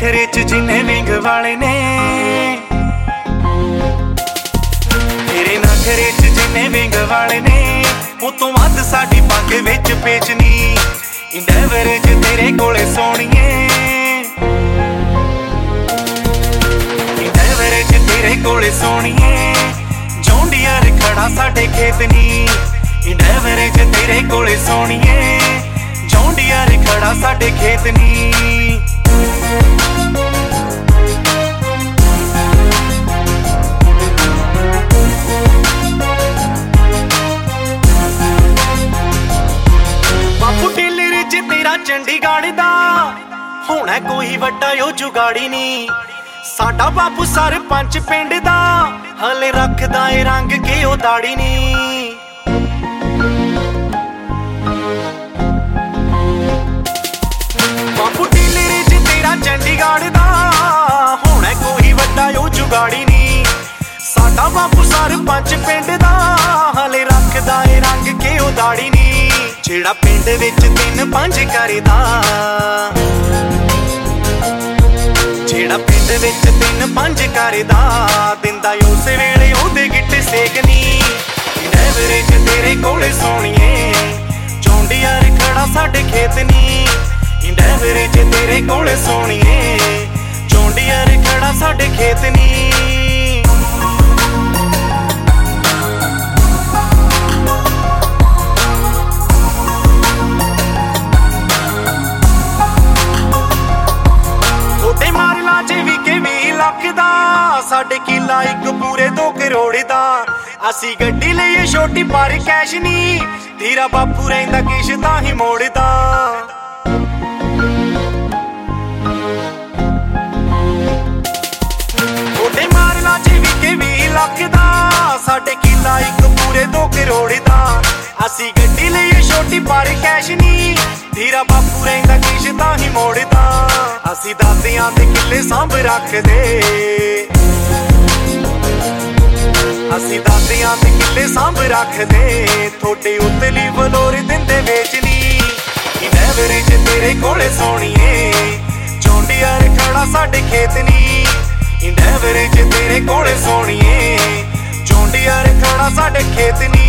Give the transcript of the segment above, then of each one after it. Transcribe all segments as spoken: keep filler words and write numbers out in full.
ਨਖਰੇ ਚ ਜਿੰਨੇ ਵਿੰਗ ਵਾਲੇ ਨੇ, ਤੇਰੇ ਨਖਰੇ ਚ ਜਿੰਨੇ ਵਿੰਗ ਵਾਲੇ ਨੇ, ਉਹ ਤੋਂ ਵੱਧ ਸਾਡੀ ਪੱਗ ਵਿੱਚ ਪੇਚਨੀ। ਇੰਡੈਵਰ ਚ ਤੇਰੇ ਕੋਲੇ ਸੋਹਣੀਏ, ਇੰਡੈਵਰ ਚ ਤੇਰੇ ਕੋਲੇ ਸੋਹਣੀਏ, ਜੌਂਡੀਅਰ ਖੜਾ ਸਾਡੇ ਖੇਤ ਨੀ। ਇੰਡੈਵਰ ਚ ਤੇਰੇ ਕੋਲੇ ਸੋਹਣੀਏ, ਜੌਂਡੀਅਰ ਖੜਾ ਸਾਡੇ ਖੇਤ ਨੀ। ਬਾਪੂ ਟੇਲਰ ਚ ਤੇਰਾ ਚੰਡੀਗੜ੍ਹ ਦਾ, ਹੋਣਾ ਕੋਈ ਵੱਡਾ ਓ ਜੁਗਾੜੀ ਨੀ। ਸਾਡਾ ਬਾਪੂ ਸਰਪੰਚ ਪਿੰਡ ਦਾ, ਹਲੇ ਰੱਖਦਾ ਏ ਰੰਗ ਕੇ ਉਹ ਦਾੜੀ ਨੀ। ਬਾਪੂ ਟੇਲਰ ਚ ਤੇਰਾ ਚੰਡੀਗੜ੍ਹ ਦਾ, ਹੋਣਾ ਕੋਈ ਵੱਡਾ ਓ ਜੁਗਾੜੀ ਨੀ। ਸਾਡਾ ਬਾਪੂ ਸਰਪੰਚ ਪਿੰਡ ਦਾ, ਹਲੇ ਰੱਖਦਾ ਏ ਰੰਗ ਕੇ ਉਹ ਦਾੜੀ ਨੀ। ਜਿਹੜਾ ਪਿੰਡ ਵਿੱਚ ਤਿੰਨ ਪੰਜ ਕਰਦਾ, ਜਿਹੜਾ ਪਿੰਡ ਵਿੱਚ ਤਿੰਨ ਪੰਜ ਕਰਦਾ, ਦਿੰਦਾ ਉਸ ਵੇਲੇ ਉਹਦੇ ਗਿੱਟੇ ਸੇਕਨੀ। ਇੰਡੈਵਰ ਚ ਤੇਰੇ ਕੋਲੇ ਸੋਹਣੀਏ, ਜੌਂਡੀਅਰ ਖੜਾ ਸਾਡੇ ਖੇਤ ਨੀ। ਇੰਡੈਵਰ ਚ ਤੇਰੇ ਕੋਲੇ ਸੋਹਣੀਏ, ਜੌਂਡੀਅਰ ਖੜਾ ਸਾਡੇ ਖੇਤ ਨੀ। ਸਾਡੇ ਕਿੱਲਾ ਇੱਕ ਪੂਰੇ ਦੋ ਕਰੋੜ ਦਾ, ਅਸੀਂ ਗੱਡੀ ਲਈਏ ਛੋਟੀ ਪਰ ਕੈਸ਼ ਨੀ। ਤੇਰਾ ਬਾਪੂ ਰਹਿੰਦਾ ਕਿਸ਼ਤਾਂ ਹੀ ਮੋੜਦਾ। ਛੋਟੇ ਮਾਰਲਾ ਚ ਵਿਕੇ ਵੀਹ ਲੱਖ ਦਾ, ਸਾਡੇ ਕਿੱਲਾ ਇੱਕ ਪੂਰੇ ਦੋ ਕਰੋੜ ਦਾ, ਅਸੀਂ ਗੱਡੀ ਲਈਏ ਛੋਟੀ ਪਰ ਕੈਸ਼ ਨੀ। ਤੇਰਾ ਬਾਪੂ ਰਹਿੰਦਾ ਕਿਸ਼ਤਾਂ ਹੀ ਮੋੜਦਾ। ਅਸੀਂ ਦਾਦਿਆਂ ਦੇ ਕਿੱਲੇ ਸਾਂਭ ਰੱਖਦੇ, ਅਸੀਂ ਦਾਦਿਆਂ ਦੇ ਕਿੱਲੇ ਸਾਂਭ ਰੱਖਦੇ, ਥੋੜੇ ਉਤਲੀ ਵਲੋਰ ਦਿੰਦੇ ਵੇਚਨੀ। ਇੰਡੈਵਰ ਚ ਤੇਰੇ ਕੋਲੇ ਸੋਹਣੀਏ, ਜੌਂਡੀਅਰ ਖੜਾ ਸਾਡੇ ਖੇਤ ਨੀ। ਇੰਡੈਵਰ ਚ ਤੇਰੇ ਕੋਲੇ ਸੋਹਣੀਏ, ਜੌਂਡੀਅਰ ਖੜਾ ਸਾਡੇ ਖੇਤ ਨੀ।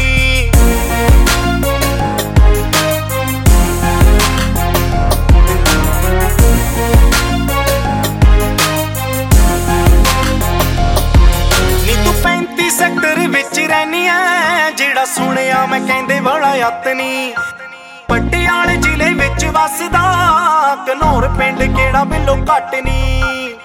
ਸੈਕਟਰ ਵਿੱਚ ਰਹਿਨੀ ਐ, ਜਿਹੜਾ ਸੁਣਿਆ ਮੈਂ ਕਹਿੰਦੇ ਵਾਲਾ ਅੱਤ ਨੀ। ਪਟਿਆਲੇ ਜ਼ਿਲ੍ਹੇ ਵਿੱਚ ਵੱਸਦਾ, ਘਨੌਰ ਪਿੰਡ ਕਿਹੜਾ ਬਿੱਲੋ ਘੱਟ ਨੀ।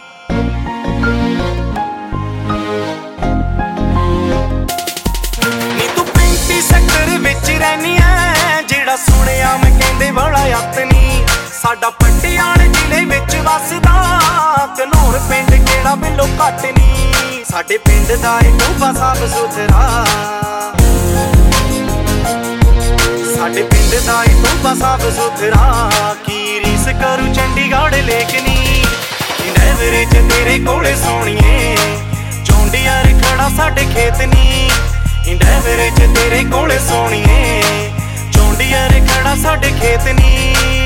ਨੀ ਤੂੰ ਪੈਂਤੀ ਸੈਕਟਰ ਵਿੱਚ ਰਹਿਨੀ ਐ, ਜਿਹੜਾ ਸੁਣਿਆ ਮੈਂ ਕਹਿੰਦੇ ਵਾਲਾ ਅੱਤ ਨੀ। ਸਾਡਾ ਪਟਿਆਲੇ ਜ਼ਿਲ੍ਹੇ ਵਿੱਚ ਵੱਸਦਾ, ਘਨੌਰ ਪਿੰਡ ਕਿਹੜਾ ਬਿੱਲੋ ਘੱਟ ਨੀ। ਸਾਡੇ ਪਿੰਡ ਦਾ ਏ ਟੋਭਾ ਸਾਫ ਸੁਥਰਾ, ਸਾਡੇ ਪਿੰਡ ਦਾ ਏ ਟੋਭਾ ਸਾਫ ਸੁਥਰਾ, ਕੀ ਰੀਸ ਕਰੂ ਚੰਡੀਗੜ੍ਹ ਲੇਕਨੀ। ਇੰਡੈਵਰ ਚ ਤੇਰੇ ਕੋਲੇ ਸੋਹਣੀਏ, ਜੌਂਡੀਅਰ ਖੜਾ ਸਾਡੇ ਖੇਤ ਨੀ। ਇੰਡੈਵਰ ਚ ਤੇਰੇ ਕੋਲੇ ਸੋਹਣੀਏ, ਜੌਂਡੀਅਰ ਖੜਾ ਸਾਡੇ ਖੇਤ ਨੀ।